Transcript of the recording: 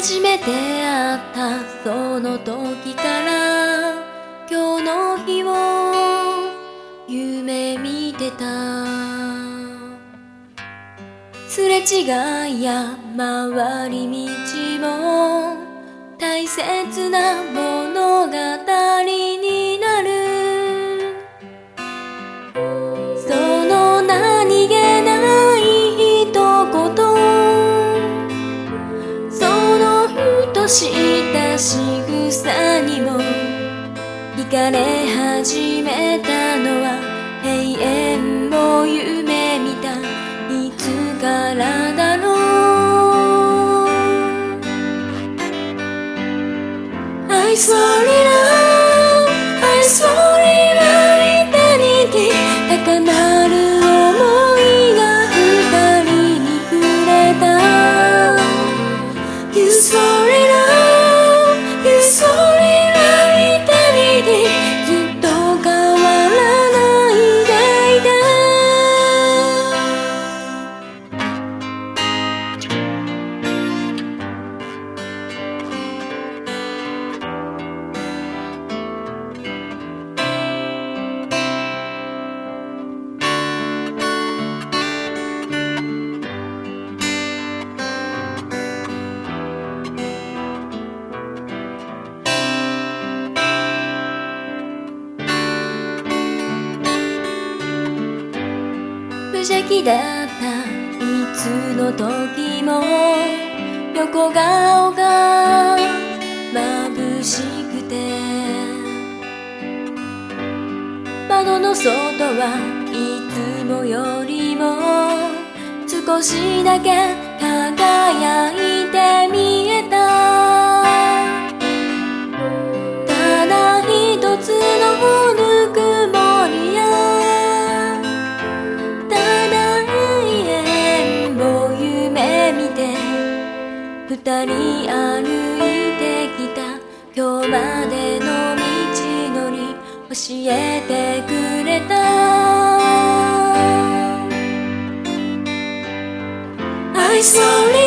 初めて会ったその時から今日の日を夢見てた。すれ違いや回り道も大切な物語になる。その何気ない一言、そのふとした仕草にも惹かれ始めたのは永遠を夢見たいつからだろう。 I saw it all, I saw it all eternity 高鳴る想いが二人に触れた。 You saw it all, you saw it all eternity ずっと変わらないでいて。無邪気だったいつの時も横顔が眩しくて、窓の外はいつもよりも少しだけ輝いて見えた。ただ一つのぬくもりや二人歩いてきた今日までの道のり教えてくれた。 I saw it